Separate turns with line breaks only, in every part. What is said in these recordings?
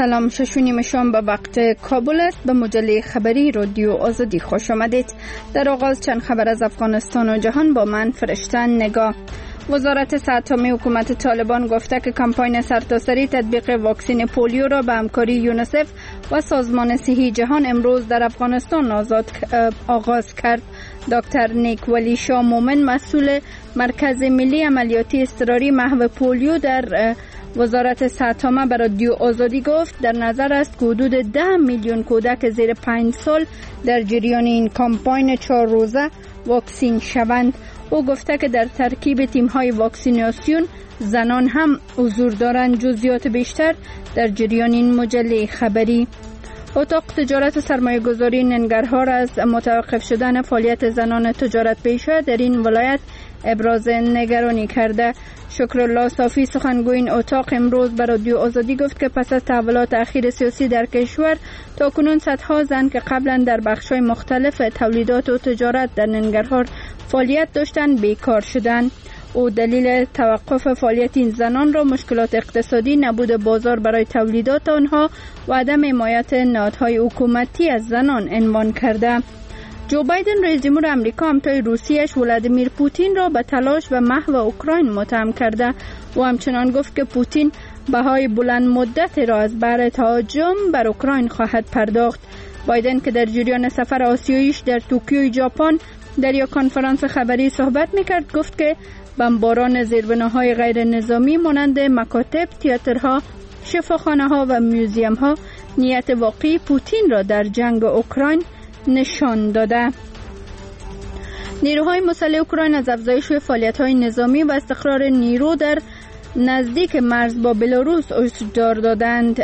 سلام، 6:30 شام به وقت کابل است. به مجله خبری رادیو آزادی خوش آمدید. در آغاز چند خبر از افغانستان و جهان با من فرشته نگاه. وزارت صحت عامه حکومت طالبان گفته که کمپاین سرتاسری تطبیق واکسن پولیو را به همکاری یونیسف و سازمان صحی جهان امروز در افغانستان آغاز کرد. دکتر نیک ولی شاه مومن، مسئول مرکز ملی عملیاتی اضطراری محو پولیو در وزارت صحت عامه به رادیو آزادی گفت در نظر است که حدود 10 میلیون کودک زیر 5 سال در جریان این کمپاین 4 روزه واکسین شوند. او گفته که در ترکیب تیم‌های واکسیناسیون زنان هم حضور دارند. جزئیات بیشتر در جریان این مجله خبری. اتاق تجارت و سرمایه گذاری ننگرهار از متوقف شدن فعالیت زنان تجارت پیشه در این ولایت ابراز نگرانی کرده. شکرالله صافی، سخنگوی این اتاق، امروز به رادیو آزادی گفت که پس از تحولات اخیر سیاسی در کشور تاکنون صدها زن که قبلا در بخش‌های مختلف تولیدات و تجارت در ننگرهار فعالیت داشتند بیکار شدند. او دلیل توقف فعالیت این زنان را مشکلات اقتصادی، نبود بازار برای تولیدات آنها و عدم حمایت نهادهای حکومتی از زنان عنوان کرده. جو بایدن رئیس جمهور آمریکا همتای روسیه‌اش ولادیمیر پوتین را به تلاش و محو اوکراین متهم کرده و همچنان گفت که پوتین بهای بلند مدت را از بهر تهاجم بر اوکراین خواهد پرداخت. بایدن که در جریان سفر آسیاییش در توکیو ژاپن در یک کنفرانس خبری صحبت می‌کرد گفت که بمباران زیربناهای غیر نظامی مانند مکاتب، تئاترها، شفاخانه‌ها و موزیم‌ها نیت واقعی پوتین را در جنگ اوکراین نشان داده. نیروهای مسلح اوکراین از افزایش فعالیت‌های نظامی و استقرار نیرو در نزدیک مرز با بلاروس هشدار دادند.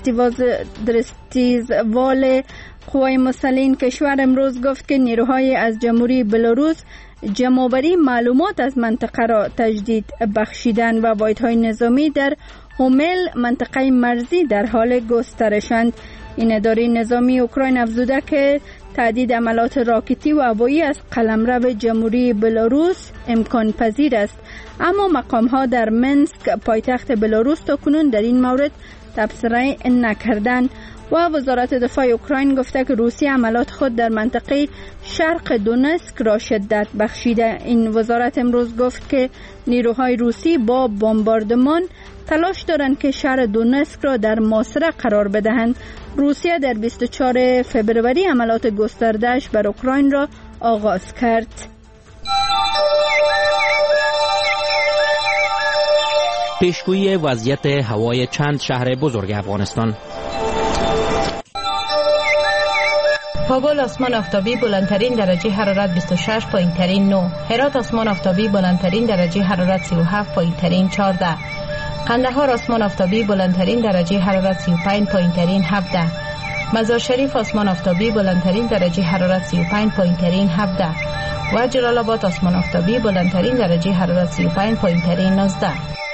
درستیزوال قوای مسلح این کشور امروز گفت که نیروهای از جمهوری بلاروس جمع‌آوری معلومات از منطقه را تجدید بخشیدند و واحدهای نظامی در هومل، منطقه مرزی، در حال گسترشند. این اداره نظامی اوکراین افزوده که تهدید عملات راکتی و هوایی از قلمرو جمهوری بلاروس امکان پذیر است، اما مقام‌ها در منسک پایتخت بلاروس تاکنون در این مورد تبصره نکردند. و وزارت دفاع اوکراین گفته که روسیه عملات خود در منطقه شرق دونسک را شدت بخشیده. این وزارت امروز گفت که نیروهای روسی با بمباردمان تلاش دارند که شهر دونسک را در محاصره قرار بدهند. روسیه در 24 فبروری عملات گسترده‌اش بر اوکراین را آغاز کرد.
پیشگویی وضعیت هوای چند شهر بزرگ افغانستان.
کابل آسمان آفتابی، بلندترین درجه حرارت 26، پایین‌ترین 9. هرات آسمان آفتابی، بلندترین درجه حرارت 37، پایین‌ترین 14. قندهار آسمان آفتابی، بلندترین درجه حرارت 35، پایین‌ترین 17. مزار شریف آسمان آفتابی، بلندترین درجه حرارت 35، پایین‌ترین 17. و جلال آباد آسمان آفتابی، بلندترین درجه حرارت 35، پایین‌ترین 19.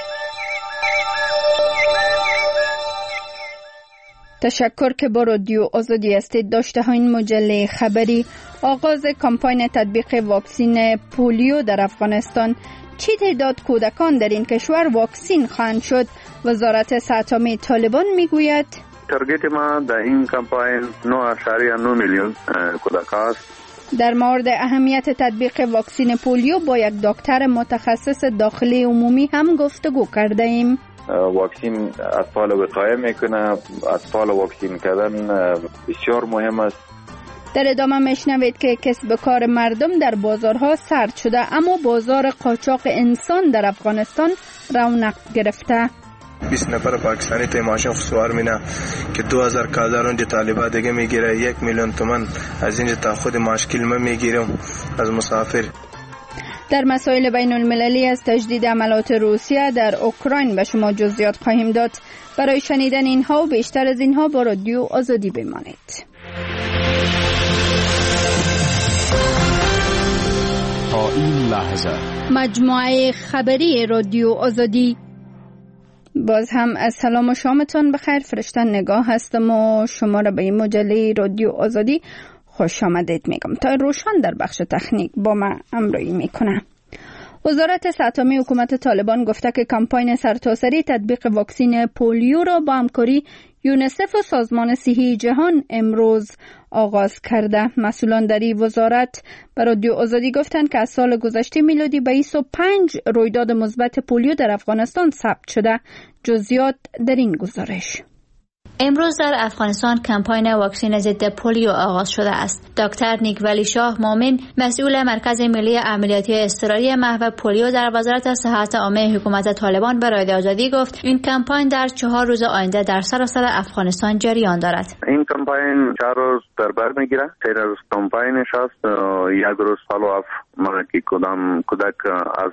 تشکر که با رادیو آزادی هستید. داشته ها این مجله خبری. آغاز کمپاین تطبیق واکسن پولیو در افغانستان. چی تعداد کودکان در این کشور واکسین خواهند شد؟ وزارت صحت عامه طالبان میگوید
تارگت ما در این کمپاین 9.9 میلیون کودک است.
در مورد اهمیت تطبیق واکسن پولیو با یک دکتر متخصص داخلی عمومی هم گفتگو کرده ایم.
واکسین اطفال وقایه میکنه. اطفال واکسین کردن بسیار مهم است.
در ادامه میشنوید که کسب کار مردم در بازارها سرد شده، اما بازار قاچاق انسان در افغانستان رونق گرفته.
20 نفر پاکستانی تا ماشین سوار مینا که 2000 کالر اونجا طالبا دیگه میگیره، 1 میلیون تومان از اینجا تا خود ماشکل ما میگیرم از مسافر.
در مسائل بین المللی از تجدید عملات روسیه در اوکراین به شما جزئیات خواهیم داد. برای شنیدن اینها و بیشتر از اینها با رادیو آزادی بمانید.
تا این لحظه
مجموعه خبری رادیو آزادی. باز هم از سلام و شامتان بخیر. فرشته نگاه هستم و شما را به این مجله رادیو آزادی خوش آمدید میگم. تا روشن در بخش تکنیک با من همراهی میکنه. وزارت صحت عامه حکومت طالبان گفته که کمپاین سرتاسری تطبیق واکسن پولیو را با همکاری یونیسف و سازمان صحی جهان امروز آغاز کرده. مسئولان در این وزارت به رادیو آزادی گفتند که از سال گذشته میلادی به 25 رویداد مثبت پولیو در افغانستان ثبت شده. جزئیات در این گزارش.
امروز در افغانستان کمپاین واکسن ضد پولیو آغاز شده است. دکتر نیکولی شاه مومن، مسئول مرکز ملی عملیاتی اضطراری محو پولیو در وزارت صحت عامه حکومت طالبان به رادیو آزادی گفت این کمپاین در 4 روز آینده در سراسر افغانستان جریان دارد.
این کمپاین 4 روز در بر میگیره. 3 روز کمپاینش است. 1 روز فالوآپ که کدام کودک از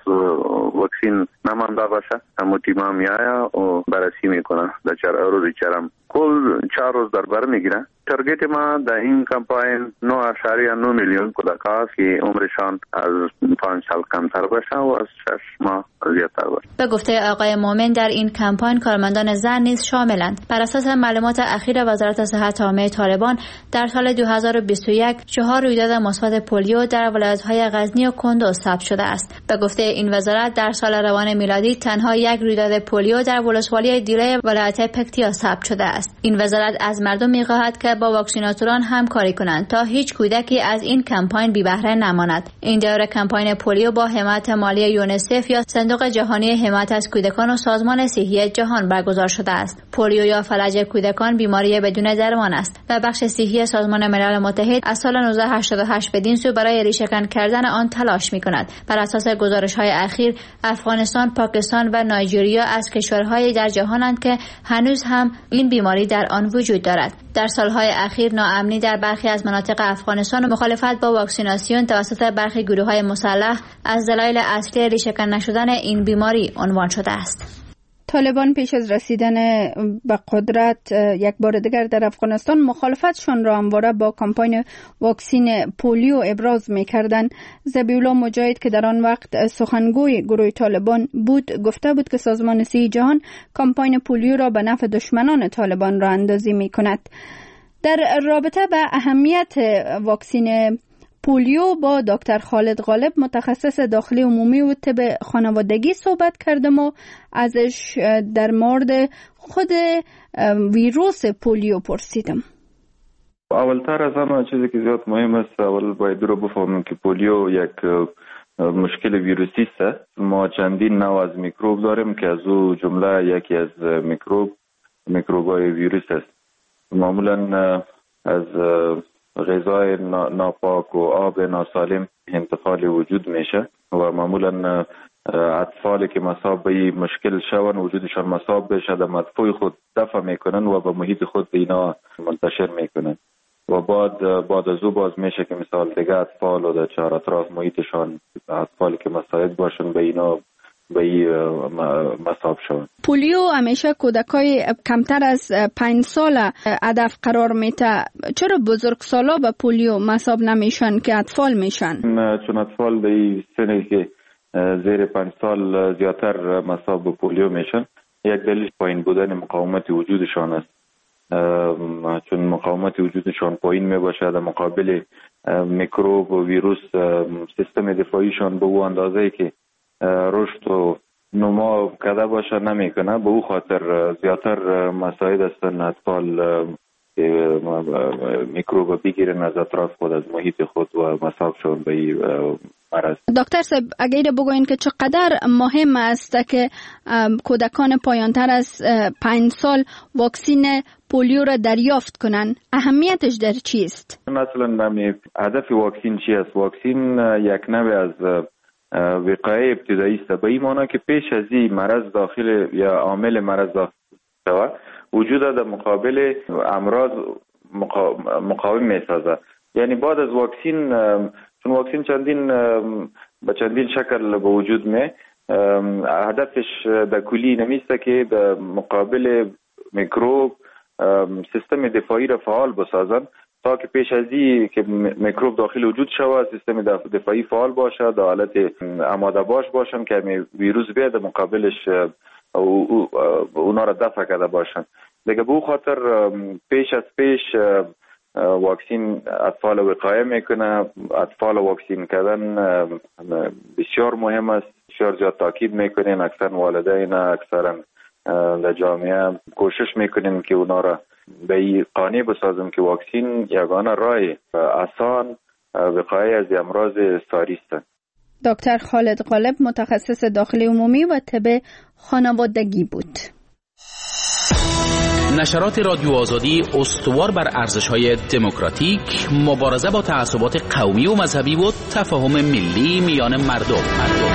واکسن نمانده باشه همون تیم میآید و بررسی میکنه در 4 روز چرم. کل 4 روز در بر میگیره. تارگت ما در این کمپاین 9.9 میلیون کودک است که عمرشان از 5 سال کمتر باشه و از 6 ماه زیادتر باشه.
به گفته آقای مومن در این کمپاین کارمندان زن نیز شاملند. بر اساس معلومات اخیر وزارت صحت عامه طالبان در سال 2021 4 رویداد مثبت پولیو در ولایت‌های غزنی و کندوز ثبت شده است. به گفته این وزارت در سال روان میلادی تنها 1 رویداد پولیو در ولسوالی دیره ولایت پکتیا ثبت شده است. این وزارت از مردم می‌خواهد که با واکسیناتوران همکاری کنند تا هیچ کودکی از این کمپاین بی بهره نماند. این دوره کمپاین پولیو با حمایت مالی یونیسف یا صندوق جهانی حمایت از کودکان و سازمان صحی جهان برگزار شده است. پولیو یا فلج کودکان بیماری بدون درمان است و بخش صحی سازمان ملل متحد از سال 1988 بدین سو برای ریشه‌کن کردن آن تلاش می‌کند. بر اساس گزارش‌های اخیر افغانستان، پاکستان و نایجریا از کشورهای در جهانند که هنوز هم این بیماری در آن وجود دارد. در سالهای اخیر ناامنی در برخی از مناطق افغانستان و مخالفت با واکسیناسیون توسط برخی گروه‌های مسلح از دلایل اصلی ریشه‌کن نشدن این بیماری عنوان شده است.
طالبان پیش از رسیدن به قدرت یک بار دیگر در افغانستان مخالفتشان را همواره با کمپاین واکسن پولیو ابراز می‌کردند. ذبیح‌الله مجاهد که در آن وقت سخنگوی گروه طالبان بود گفته بود که سازمان صحی جهان کمپاین پولیو را به نفع دشمنان طالبان راه اندازی می‌کند. در رابطه به اهمیت واکسن پولیو با دکتر خالد غالب متخصص داخلی عمومی و طب خانوادگی صحبت کردم و ازش در مورد خود ویروس پولیو پرسیدم.
اولتر از همه چیزی که زیاد مهم است اول باید رو بفهمیم که پولیو یک مشکل ویروسی است. ما چندین نوع از میکروب داریم که از او جمله یکی از میکروب‌های ویروس است. معمولا از غذای ناپاک و آب ناسالم انتقال وجود میشه و معمولا اطفالی که مصاب به این مشکل شون وجودشان مصاب بشه در مدفوع خود دفع میکنن و به محیط خود اینا منتشر میکنن و بعد از او باز میشه که مثال دیگه اطفال و در چهار اطراف محیطشان اطفالی که مصاب باشن به اینا مصاب شون.
پولیو همیشه کودکای کمتر از 5 سال هدف قرار میده. چرا بزرگسالا به پولیو مصاب نمیشن که اطفال میشن؟
چون اطفال در این سنی که زیر 5 سال زیادتر مصاب به پولیو میشن. یک دلیل پایین بودن مقاومت وجودشان است. چون مقاومت وجودشان پایین میباشه در مقابل میکروب و ویروس سیستم دفاعیشان به اون اندازه‌ای که رشد و نما کده باشه نمیکنه. به او خاطر زیادتر مساعد هستن اطفال میکروب بگیرن از اطراف خود از محیط خود و مصاب شون به این مرض.
دکتر صاحب اگر بگوین که چقدر مهم است که کودکان پایانتر از 5 سال واکسن پولیو را دریافت کنن، اهمیتش در چیست؟
مثلا هدف واکسن چی است؟ واکسن یک نوع از وقایع ابتدایی است. به این معنی که پیش از این مرض داخل یا عامل مرض داخل شود وجود در مقابل امراض مقاوم میسازه. یعنی بعد از واکسن، چون واکسن به چندین شکل به وجود می، هدفش در کلی نمیسته که در مقابل میکروب سیستم دفاعی را فعال بسازن تا که پیش از این که میکروب داخل وجود شود سیستم دفاعی فعال باشه، در حالت آماده باشن که ویروس بیاد مقابلش اونا را دفع کرده باشن. دیگه به خاطر پیش واکسن اطفال وقایه میکنه. اطفال واکسن کردن بسیار مهم است. بسیار زیاد تاکید میکنیم. اکثر والدین، اکثر در جامعه کوشش میکنیم که اونا را به این قانع بسازیم که واکسین یگانه راه آسان وقایه از امراض ساری است.
دکتر خالد غالب متخصص داخلی عمومی و طب خانوادگی بود.
نشرات رادیو آزادی استوار بر ارزش‌های دموکراتیک، مبارزه با تعصبات قومی و مذهبی و تفاهم ملی میان مردم.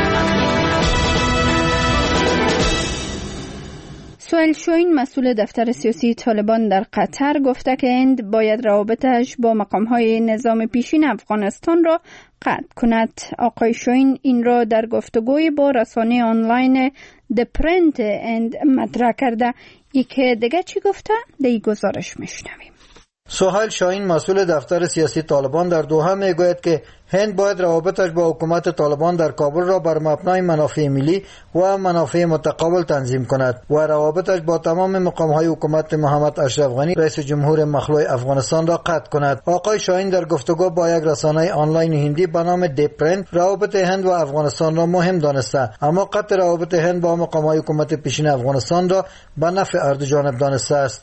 سهیل شاهین مسئول دفتر سیاسی طالبان در قطر گفته که هند باید روابطش با مقام‌های نظام پیشین افغانستان را قطع کند. آقای شاهین این را در گفتگوی با رسانه آنلاین د پرنت هند مطرح کرده. که دیگه چی گفته؟ در گزارش میشنویم.
سهیل شاهین مسئول دفتر سیاسی طالبان در دوحه میگوید که هند باید روابطش با حکومت طالبان در کابل را بر مبنای منافع ملی و منافع متقابل تنظیم کند و روابطش با تمام مقام‌های حکومت محمد اشرف غنی رئیس جمهور مخلوع افغانستان را قطع کند. آقای شاهین در گفتگو با یک رسانه آنلاین هندی به نام د پرنت روابط هند و افغانستان را مهم دانسته، اما قطع روابط هند با مقام‌های حکومت پیشین افغانستان را به نفع هر دو جانب دانسته است.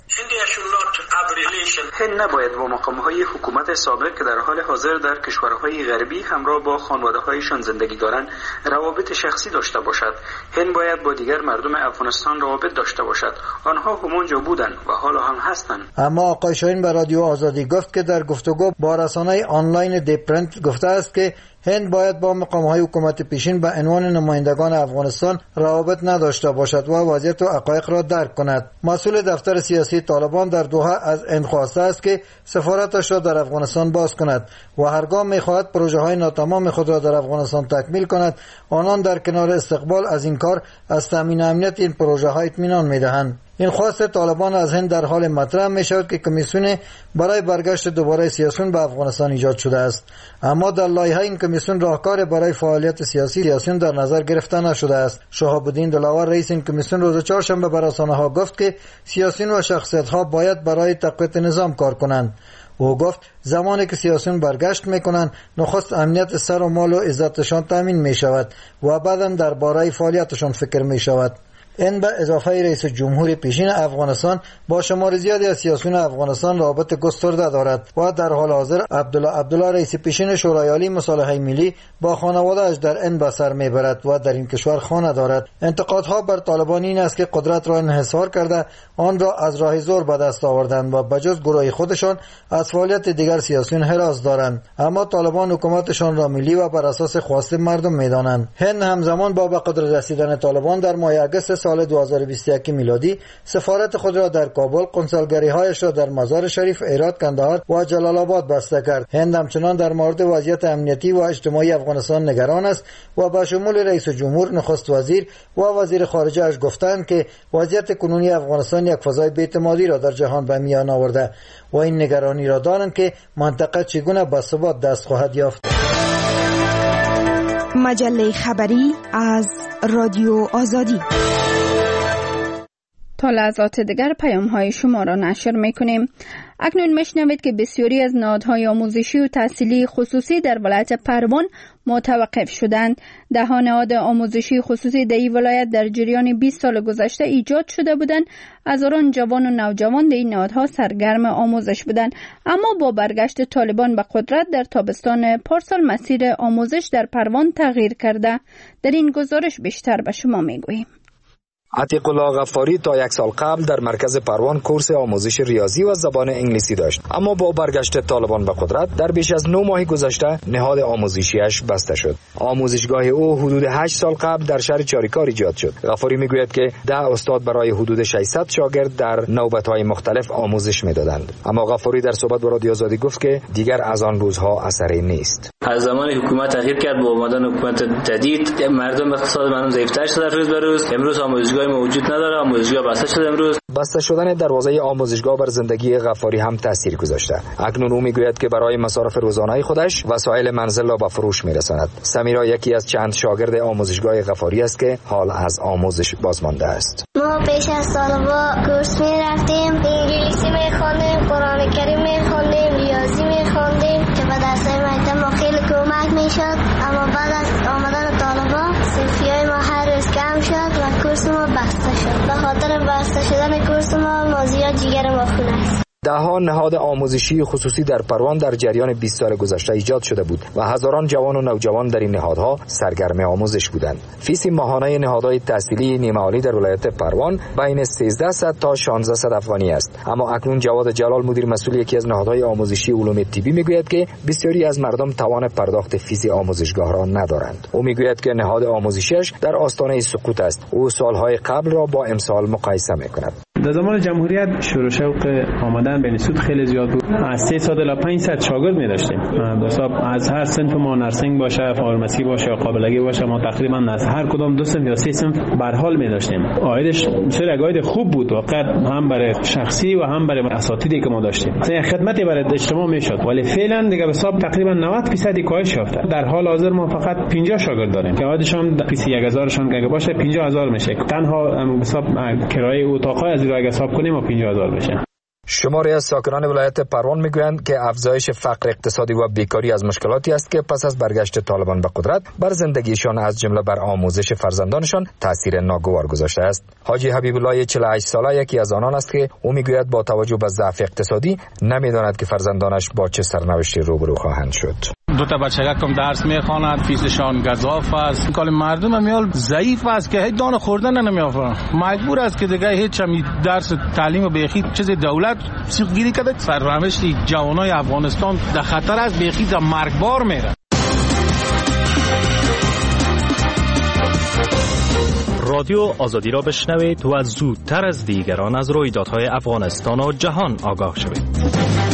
هند نباید با مقام‌های حکومت سابق که در حال حاضر در کشورهای غربی همراه با خانواده‌هایشان زندگی دارند روابط شخصی داشته باشد. هند باید با دیگر مردم افغانستان روابط داشته باشد. آنها همونجا بودند و حالا هم هستند.
اما آقای شاهین به رادیو آزادی گفت که در گفتگو با رسانه آنلاین د پرنت گفته است که هند باید با مقام‌های حکومت پیشین به عنوان نمایندگان افغانستان روابط نداشته باشد و وضعیت و حقایق را درک کند. مسئول دفتر سیاسی طالبان در دوحه از هند خواسته است که سفارتش را در افغانستان باز کند و هرگاه می‌خواهد پروژه‌های ناتمام خود را در افغانستان تکمیل کند، آنان در کنار استقبال از این کار از تامین امنیت این پروژه‌ها اطمینان می‌دهند. این خواست طالبان از هند در حال مطرح می شود که کمیسیون برای برگشت دوباره سیاسیون به افغانستان ایجاد شده است، اما در لایحه این کمیسیون راهکار برای فعالیت سیاسیون در نظر گرفته نشده است. شهاب الدین دلاور رئیس این کمیسیون روز چهارشنبه به رسانه‌ها گفت که سیاسیون و شخصیت‌ها باید برای تقویت نظام کار کنند. او گفت زمانی که سیاسیون برگشت میکنند نخست امنیت سر و مال و عزتشان تامین می شود و بعداً درباره فعالیتشان فکر می شود. این به اضافه رئیس جمهور پیشین افغانستان با شمار زیادی از سیاسیون افغانستان رابطه گسترده دارد و در حال حاضر عبدالله رئیس پیشین شورای عالی مصالحه ملی با خانواده‌اش در این به سر میبرد و در این کشور خانه دارد. انتقادها بر طالبان این است که قدرت را انحصار کرده آن را از راه زور به دست آوردند و بجز گروه خودشان از فعالیت دیگر سیاسیون حراس دارند، اما طالبان حکومتشان را ملی و بر اساس خواست مردم میدانند. هند همزمان با به قدرت رسیدن طالبان در ماه آگوست سال 2021 میلادی سفارت خود را در کابل، قنصلگری‌هایش را در مزار شریف، هرات، کندهار و جلال آباد بسته کرد. هند همچنان در مورد وضعیت امنیتی و اجتماعی افغانستان نگران است و به شمول رئیس جمهور، نخست وزیر و وزیر خارجه اش گفتند که وضعیت کنونی افغانستان یک فضای بی‌اعتمادی را در جهان به میان آورده و این نگرانی را دارند که منطقه چگونه به ثبات دست خواهد یافت.
مجله خبری از رادیو آزادی.
تا لحظات دیگر پیام‌های شما را نشر می‌کنیم. اکنون میشنوید که بسیاری از نهادهای آموزشی و تحصیلی خصوصی در ولایت پروان متوقف شدند. 10 نهاد آموزشی خصوصی در این ولایت در جریان 20 سال گذشته ایجاد شده بودند. هزاران جوان و نوجوان در این نهادها سرگرم آموزش بودند، اما با برگشت طالبان به قدرت در تابستان پارسال مسیر آموزش در پروان تغییر کرده. در این گزارش بیشتر به شما میگوییم.
عتیق الله غفاری تا 1 سال قبل در مرکز پروان کورس آموزش ریاضی و زبان انگلیسی داشت، اما با برگشت طالبان به قدرت در بیش از 9 ماه گذشته نهاد آموزشیش بسته شد. آموزشگاه او حدود 8 سال قبل در شهر چاریکار ایجاد شد. غفاری میگوید که 10 استاد برای حدود 600 شاگرد در نوبت‌های مختلف آموزش میدادند، اما غفاری در صحبت با رادیو آزادی گفت که دیگر از آن روزها اثری نیست.
از زمان حکومت تغییر کرد، با اومدن حکومت جدید مردم اقتصاد مردم ضعیف‌تر شده روز به روز. امروز آموزشگاه موجود نداره، آموزشگاه بسته شده. امروز
بسته شدن دروازه آموزشگاه بر زندگی غفاری هم تاثیر گذاشته. اکنون او میگوید که برای مصارف روزانه خودش وسایل منزل را به فروش میرساند. سمیرا یکی از چند شاگرد آموزشگاه غفاری است که حال از آموزش بازمانده است.
ما پیش از طالبا کورس میرفتیم، انگلیسی میخوندیم، قرآن کریم میخوندیم، ریاضی میخوندیم که به درسای مکتب ما خیلی کمک میشد، اما بعد از آمدن طالبا صرفیای ما ما خونه است.
ده‌ها نهاد آموزشی خصوصی در پروان در جریان 20 سال گذشته ایجاد شده بود و هزاران جوان و نوجوان در این نهادها سرگرم آموزش بودند. فیس ماهانه نهادهای تحصیلی نیمه عالی در ولایت پروان بین 1300 تا 1600 افغانی است. اما اکنون جواد جلال مدیر مسئول یکی از نهادهای آموزشی علوم طبی میگوید که بسیاری از مردم توان پرداخت فیس آموزشگاه را ندارند. او میگوید که نهاد آموزشیش در آستانه سقوط است. او سالهای قبل را با امسال مقایسه میکند.
در زمان جمهوریت شروع شوق آمدن به انستیتوت خیلی زیاد بود. از 300 الی 500 شاگرد می داشتیم. از هر صنف ما نرسینگ باشه، فارمسی باشه، قابلگی باشه، ما تقریبا از هر کدام 2 صنف یا 3 صنف به حال می داشتیم. عایدش بسیار عاید خوب بود، واقعا هم برای شخصی و هم برای اساتیدی که ما داشتیم. مثلا خدمتی برای اجتماع می شد. ولی فعلا دیگه به حساب تقریبا 90% کاهش یافته. در حال حاضر ما فقط 50 شاگرد داریم که عایدشون فیس 1000 شون که باشه 50000 میشه. تنها به حساب کرایه اتاق‌ها از اگه حساب کنیم و 50000 بشه.
شماری از ساکنان ولایت پروان میگویند که افزایش فقر اقتصادی و بیکاری از مشکلاتی است که پس از برگشت طالبان به قدرت بر زندگیشان از جمله بر آموزش فرزندانشان تاثیر ناگوار گذاشته است. حاجی حبیب الله 48 ساله یکی از آنان است که او میگوید با توجه به ضعف اقتصادی نمیداند که فرزندانش با چه سرنوشتی روبرو خواهند شد.
2 تا بچه کم درس میخواند، فیسشان گزاف است. کل مردم همیال ضعیف است که هیچ دانه خوردن نمیافرن. مجبور است که دیگه هیچ هم درس تعلیم و بیخی چیز دولت سیغگیری کرده. سرنوشت جوانای افغانستان در خطر است، بیخی در مرگبار میره.
رادیو آزادی را بشنوید و زودتر از دیگران از رویدادهای افغانستان و جهان آگاه شوید.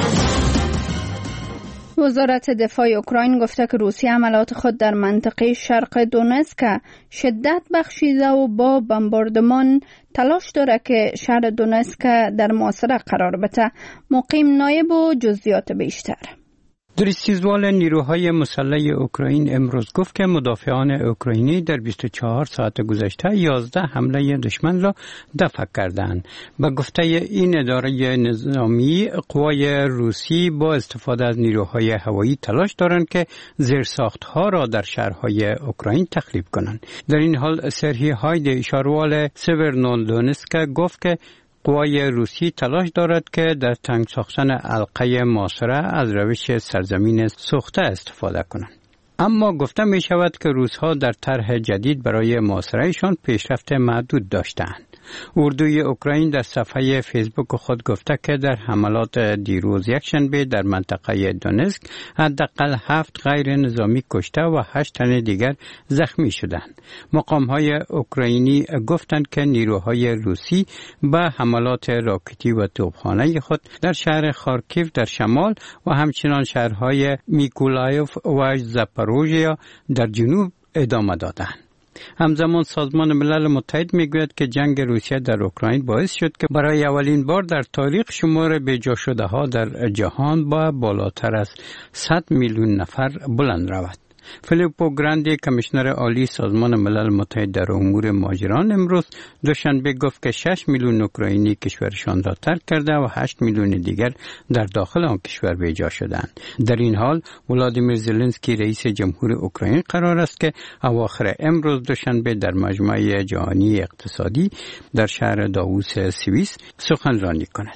وزارت دفاع اوکراین گفته که روسیه عملات خود در منطقه شرق دونسک شدت بخشیده و با بمباردمان تلاش داره که شهر دونسک در محاصره قرار بده. مقیم نایب و جزئیات بیشتر.
درستیزوال نیروهای مسلح اوکراین امروز گفت که مدافعان اوکراینی در 24 ساعت گذشته 11 حمله دشمن را دفع کردند. به گفته این اداره نظامی، قوای روسی با استفاده از نیروهای هوایی تلاش دارند که زیرساختها را در شهرهای اوکراین تخریب کنند. در این حال سرهی هاید شاروال سیورنودونسک گفت که قوای روسی تلاش دارد که در تنگ ساختن حلقه محاصره از روش سرزمین سوخته استفاده کنند. اما گفته می شود که روس‌ها در طرح جدید برای محاصرهشان پیشرفت محدود داشتند. اردوی اوکراین در صفحه فیسبوک خود گفته که در حملات دیروز یکشنبه در منطقه دونسک حداقل 7 غیر نظامی کشته و 8 تن دیگر زخمی شدند. مقام‌های اوکراینی گفتند که نیروهای روسی به حملات راکتی و توپخانه خود در شهر خارکیو در شمال و همچنین شهرهای میکولایف و زاپاروژیا در جنوب ادامه دادند. همزمان سازمان ملل متحد میگوید که جنگ روسیه در اوکراین باعث شد که برای اولین بار در تاریخ شمار بیجا شده ها در جهان با بالاتر از 100 میلیون نفر بلند رود. فیلیپو گراندی کمیشنر عالی سازمان ملل متحد در امور مهاجران امروز دوشنبه گفت که 6 میلیون اوکراینی کشورشان را ترک کرده و 8 میلیون دیگر در داخل آن کشور بیجا شدند. در این حال ولادیمیر زلنسکی رئیس جمهور اوکراین قرار است که اواخر امروز دوشنبه در مجمع جهانی اقتصادی در شهر داووس سوئیس سخنرانی کند.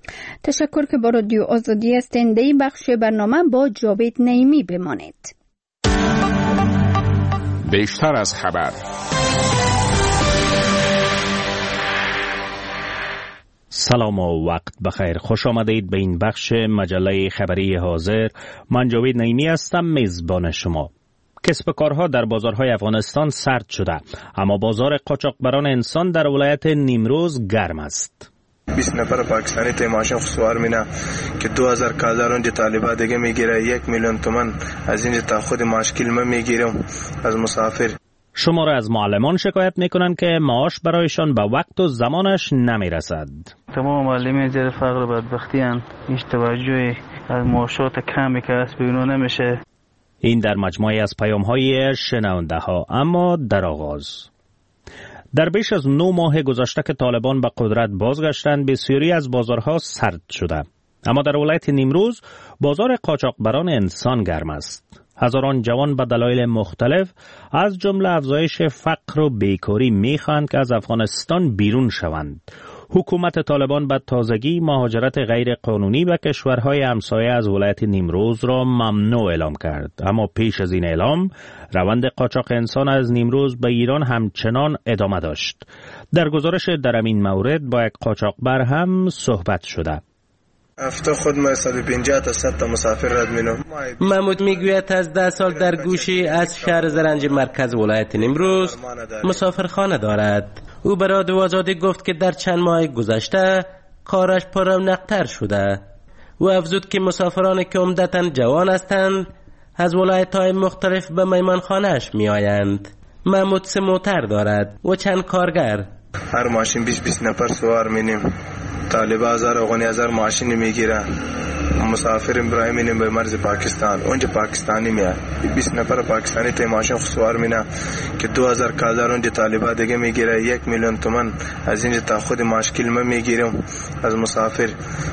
تشکر که با رادیو آزادی هستید. این بخش برنامه با جاوید نعیمی بمانید.
بیشتر از خبر.
سلام و وقت بخیر. خوش آمدید به این بخش مجله خبری حاضر. من جاوید نعیمی هستم، میزبان شما. کسب کارها در بازارهای افغانستان سرد شده، اما بازار قاچاقبران انسان در ولایت نیمروز گرم است.
20 نفر پاکستانی تا ماشین خسوار مینا که 2000 کازار اونجا طالبا دیگه میگیره، 1 میلیون تومان از اینجا تا خود ماشکیل ما میگیرم از مسافر.
شماره از معلمان شکایت میکنن که معاش برایشان به وقت و زمانش نمیرسد.
تمام معلمین زیر فقر و بدبختی هستند. هیچ توجهی از معاشات کمی که هست به اونا نمیشه.
این در مجموعه از پیام‌های شنونده ها. اما در آغاز، در بیش از 9 ماه گذشته که طالبان به قدرت بازگشتند، بسیاری از بازارها سرد شده. اما در ولایت نیمروز بازار قاچاقبران انسان گرم است. هزاران جوان به دلایل مختلف از جمله افزایش فقر و بیکاری میخواهند که از افغانستان بیرون شوند. حکومت طالبان به تازگی مهاجرت غیر قانونی به کشورهای همسایه از ولایت نیمروز را ممنوع اعلام کرد، اما پیش از این اعلام روند قاچاق انسان از نیمروز به ایران همچنان ادامه داشت. در گزارش در این مورد با یک قاچاقبر هم صحبت شده.
هفته خود ما 150 تا 100 تا مسافر رد مینم.
محمود میگوید از 10 سال در گوشی از شهر زرنج مرکز ولایت نیمروز مسافرخانه دارد. او به رادیو آزادی گفت که در چند ماه گذشته کارش پررونق‌تر شده. او افزود که مسافرانی که عمدتاً جوان هستند از ولایت‌های مختلف به میمانخانه‌اش میآیند. محمود 3 موتر دارد و چند کارگر.
هر ماشین 20 نفر سوار مینیم. طالبا 1000 ماشین میگیرن. مسافر برای مینیم به مرز پاکستان. اونجا پاکستانی میاد. 20 نفر پاکستانی ته ماشین سوار مینا که 2000 کالر اونجا طالبا دیگه میگیره. 1 میلیون تومان از اینجا تا خود مشکل ما میگیرم از مسافر.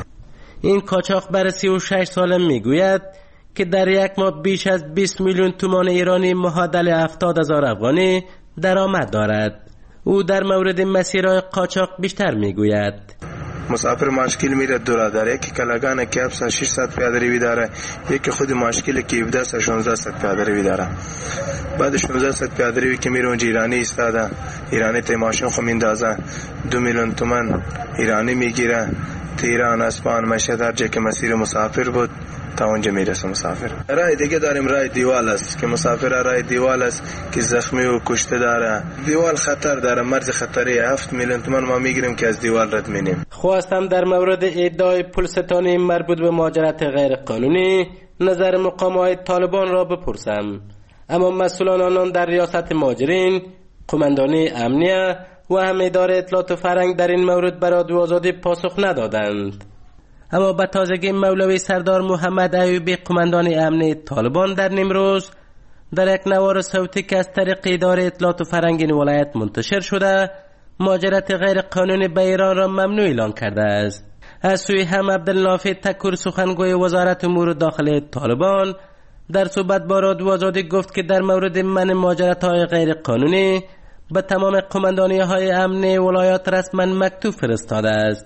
این قاچاقبر 36 ساله میگوید که در یک ماه بیش از 20 میلیون تومان ایرانی معادل 70,000 افغانی درآمد دارد. او در مورد مسیرهای قاچاق بیشتر میگوید.
مسافر مشکل میره دور داره، یکی کلاگان کیپس 600 پیاده روی داره، یکی خود مشکل که 17 تا 1600 پیاده روی داره. بعد 1600 پیاده روی که میره اونجا ایرانی ایستاده، ایرانی ته ماشین خو میندازه 2 میلیون تومان ایرانی میگیره. تهران اسپان مشهد هر جا که مسیر مسافر بود تا اونجا میرسه مسافر. راه دیگه داریم راه دیوال است که مسافر راه دیوال است که زخمی و کشته داره. دیوال خطر داره، مرز خطری 7 میلیون تومان ما میگیریم که از دیوال رد مینیم.
خواستم در مورد ادعای پولستانی مربوط به مهاجرت غیر قانونی نظر مقامات طالبان را بپرسم، اما مسئولان آنان در ریاست مهاجرین، قماندانی امنیه و هم اداره اطلاعات و فرهنگ در این مورد به رادیو آزادی پاسخ ندادند. اما به تازگی مولوی سردار محمد ایوبی قماندان امنی طالبان در نیمروز در یک نوار صوتی که از طریق اداره اطلاعات و فرهنگ این ولایت منتشر شده مهاجرت غیر قانونی به ایران را ممنوع اعلان کرده است. از سوی هم عبدالنافع تکور سخنگوی وزارت امور داخلی طالبان در صحبت با رادیو آزادی گفت که در مورد منع مهاجرت های غیر قانونی به تمام قماندانی های امنی ولایات رسما مکتوب فرستاده است.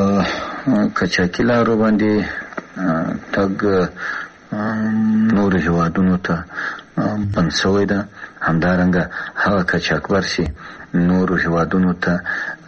کچاکی لارو باندې تګ نور هیوادونو ته پنسوي ده، همدارنګه هغه کچاکبر شي نور هیوادونو ته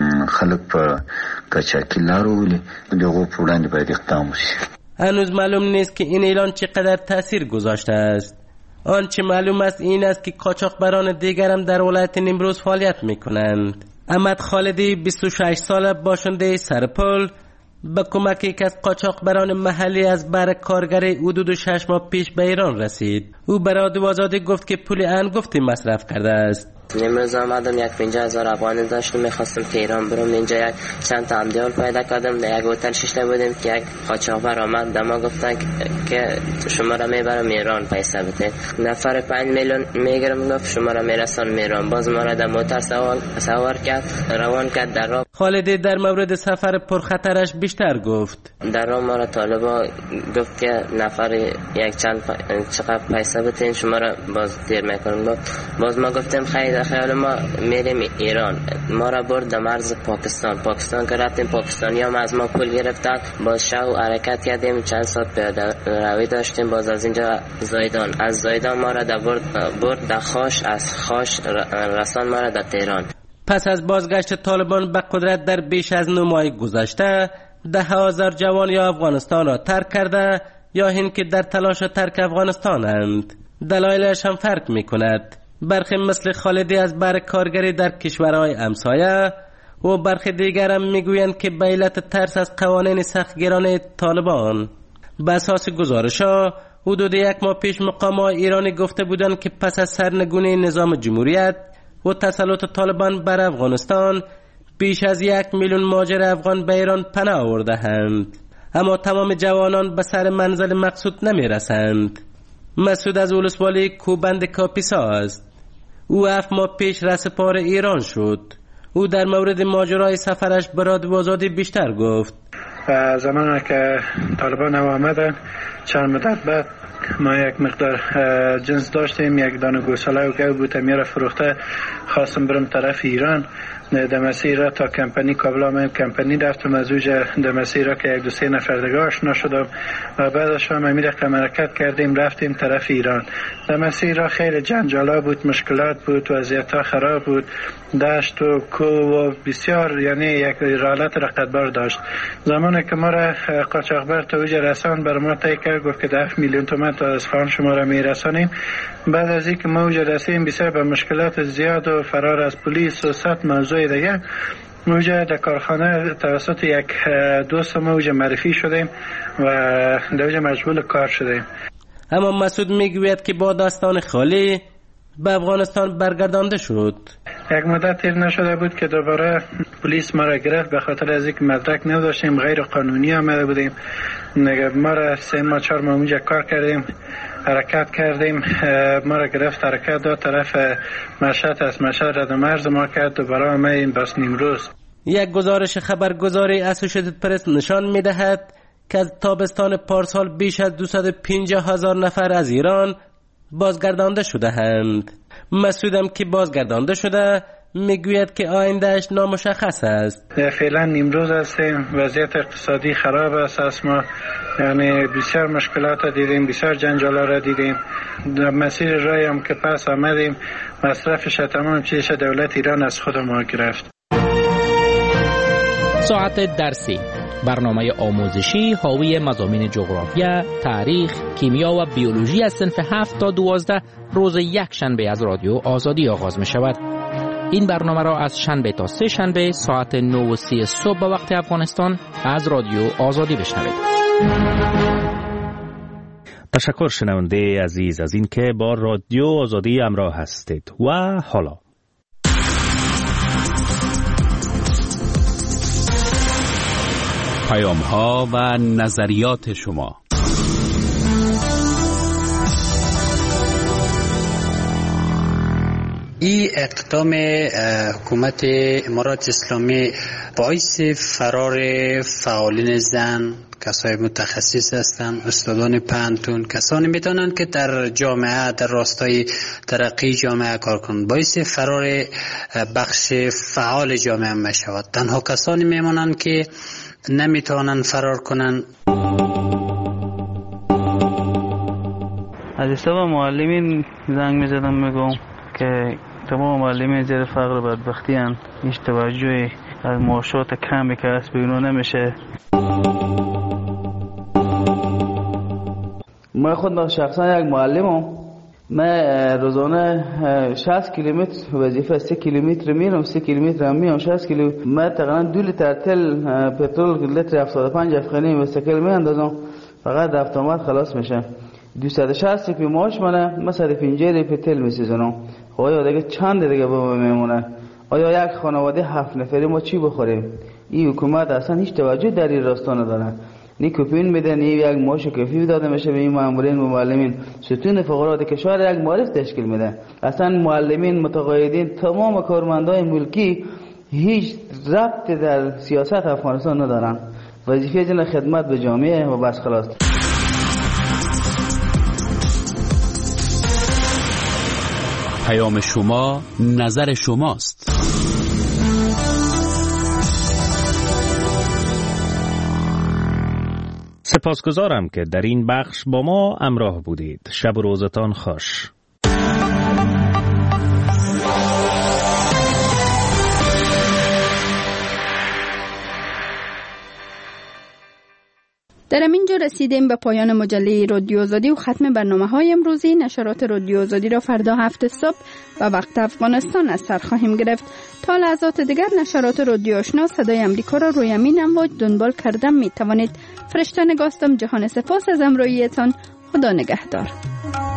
خلک په کچاکی لارو ولي دغه په وړاندې باید اقدام وشي.
هنوز معلوم نیست که این اعلان چقدر تاثیر گذاشته است. آنچه معلوم است این است که قاچاقبران دیگر هم در ولایت نیمروز فعالیت میکنند. احمد خالدی 26 ساله باشنده سرپل با کمک یک از قاچاقبران محلی از بر کارگری حدود 6 ماه پیش به ایران رسید. او به رادیو آزادی گفت که پول انگفتی مصرف کرده است.
امروز آمدم 50,000 افغانی داشتم، میخواستم تهران برم. اینجا یک چند تا همدیال پیدا کردم، در یک هتل شیشته بودیم که یک قاچاقبر آمد دما گفتن که شما را میبرم ایران پیسه بده. نفر 5 میلیون میگیرم، گفت شما را میرسان ایران. باز ما را در موتر سوار کرد، روان کرد در راه.
خالدی در مورد سفر پرخطرش بیشتر گفت.
در راه ما را طالبا گفت که نفر یک چقدر پیسه بده شما را باز دیر میکنم. باز ما گفتم خیر خیال ما میریم ایران. ما را برد در مرز پاکستان که رفتیم پاکستانی هم از ما پول گرفتن. باز شو حرکت کردیم، چند ساعت پیاده روی داشتیم. باز از اینجا زایدان، از زایدان ما را در برد در خاش، از خاش رسان ما را در تهران.
پس از بازگشت طالبان به قدرت در بیش از 9 ماه گذشته 10,000 جوان یا افغانستان را ترک کرده یا این که در تلاش ترک افغانستانند. دلایلش هم فرق می کند. برخی مثل خالدی از بر کارگری در کشورهای همسایه و برخی دیگر هم میگویند که به علت ترس از قوانین سختگیرانه طالبان. به اساس گزارش‌ها حدود 1 ماه پیش مقامات ایرانی گفته بودند که پس از سرنگونی نظام جمهوریت و تسلط طالبان بر افغانستان بیش از 1 میلیون مهاجر افغان به ایران پناه آورده‌اند، اما تمام جوانان به سر منزل مقصود نمی‌رسند. مسعود از ولسوالی کوبند کاپیسا است. او 7 ماه پیش رسپار ایران شد. او در مورد ماجرای سفرش به رادیو آزادی بیشتر گفت.
زمانی که طالبان آمدن چند مدت بعد
ما یک مقدار جنس داشتیم، یک دانه گوساله و گو بود، میره فروخته. خواستم برم طرف ایران در مسیر را تا کمپانی کابل من کمپانی رفتم، از اوجه در مسیر را که یک دو سه نفر دیگه آشنا شدم و بعدش هم امیر حرکت کردیم رفتیم طرف ایران. در مسیر را خیلی جنجالا بود، مشکلات بود، وضعیت ها خراب بود، دشت و کوه و بسیار، یعنی یک حالت رقتبار داشت. زمانی که ما را قاچاقبر تا اوجه رسان بر ما طی کرد، گفت که 10 میلیون تومان تا اصفهان شما را میرسانیم. بعد از اینکه ما اوجه رسیدیم بسیار به مشکلات زیاد و فرار از پلیس و صد موضوع دیگه، موجه در کارخانه توسط یک دوست موجه معرفی شدیم و دوجه مشغول کار شدیم.
اما مسعود میگوید که با دستان خالی به افغانستان برگردانده شد.
یک مدت تیر نشده بود که دوباره پلیس ما را گرفت، به خاطر از اینکه مدرک نداشتیم، غیر قانونی آمده بودیم. ما را 3 ماه 4 ماه اونجا کار کردیم، حرکت کردیم، ما را گرفت حرکت داد طرف مشهد، از مشهد رد مرز ما کرد، دوباره آمدیم بس نیمروز.
یک گزارش خبرگزاری اسوسییتد پرس نشان می‌دهد که از تابستان پارسال بیش از 250,000 نفر از ایران بازگردانده شده اند. مسعودم که بازگردانده شده میگوید که آیندهش نامشخص است.
فعلا نیمروز هستیم، وضعیت اقتصادی خراب است، ما یعنی بسیار مشکلات دیدیم، بسیار جنجالا را دیدیم. در مسیر رای هم که پس آمدیم، مصرفش تمام چیزش دولت ایران از خود ما گرفت.
ساعت درسی، برنامه آموزشی حاوی مضامین جغرافیا، تاریخ، کیمیا و بیولوژی از صنف 7 تا 12 روز یک شنبه از رادیو آزادی آغاز می شود. این برنامه را از شنبه تا 3 شنبه ساعت 9:30 صبح به وقت افغانستان از رادیو آزادی بشنوید.
تشکر شنونده عزیز از این که با رادیو آزادی همراه هستید. و حالا
پیام‌ها و نظریات شما.
این اقدام حکومت امارات اسلامی باعث فرار فعالین زن، کسای متخصص هستند، استادان پانتون، کسانی میتونن که در جامعه، در راستای ترقی جامعه کار کنند، باعث فرار بخش فعال جامعه میشود. تنها کسانی میمونن که نمیتونن فرار کنن.
از حساب معلمین زنگ میزدم میگم که تمام معلمین زیر فقر و بدبختی هستند، هیچ توجهی از معاشات کمی که هست به اونا نمیشه. من خود شخصا یک معلمم، من روزانه 60 کیلومتر وظیفه 3 کیلومتر میرم، 3 کیلومتر هم میام 60 کیلومتر. من تقریبا 2 لیتر تل پترول لیتر 75 افغانی مستقل میاندازم، فقط رفت آمد خلاص میشه. 260 روپیه معاش منه، من 150 روپیه تل میسوزونم. آیا دیگه چند دیگه به ما میمونه؟ آیا یک خانواده 7 نفری ما چی بخوریم؟ این حکومت اصلا هیچ توجه در این راستا نداره. نی کوپین میده، نی یک معاش کافی داده میشه به این مامورین و معلمین. ستون فقرات کشور یک معارف تشکیل میده. اصلا معلمین، متقاعدین، تمام کارمندای ملکی هیچ ربط در سیاست افغانستان ندارن. وظیفه جن خدمت به جامعه و بس خلاص.
پیام شما، نظر شماست.
سپاسگزارم که در این بخش با ما همراه بودید. شب و روزتان خوش.
در همینجا رسیدیم به پایان مجله رادیو آزادی و ختم برنامه‌های امروزی. نشرات رادیو آزادی را فردا 7 صبح و وقت افغانستان از سر خواهیم گرفت. تا لحظات دیگر نشرات رادیو آشنا صدای امریکا را روی همین امواج دنبال کردن می توانید. فرشته نگاستم. جهان سپاس از همراهیتان. خدا نگهدار.